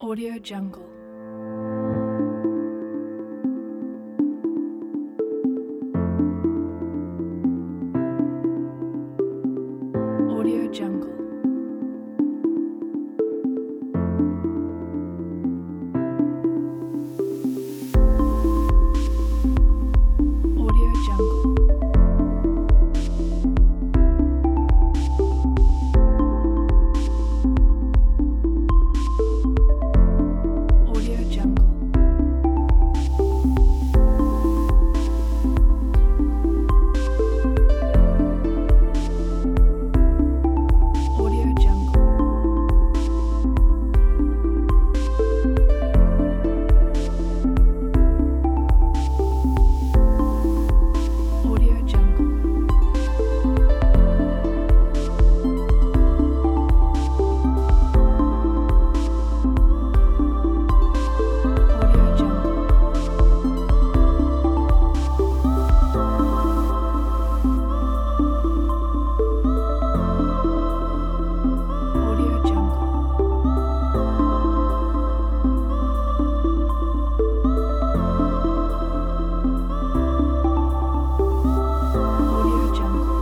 Audio Jungle. Audio Jungle. Audio Jungle. Audio Jungle. Audio Jungle. Audio Jungle. Audio Jungle. Audio Jungle. Audio Jungle.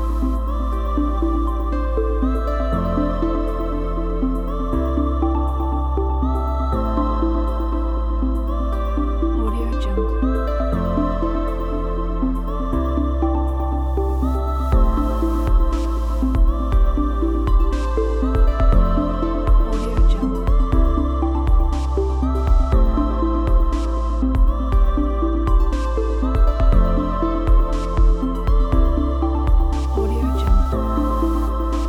Audio Jungle. Audio Jungle. Audio Jungle.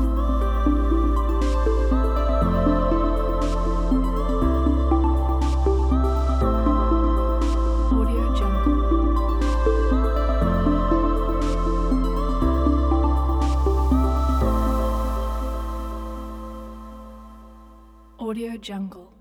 Audio Jungle. Audio Jungle.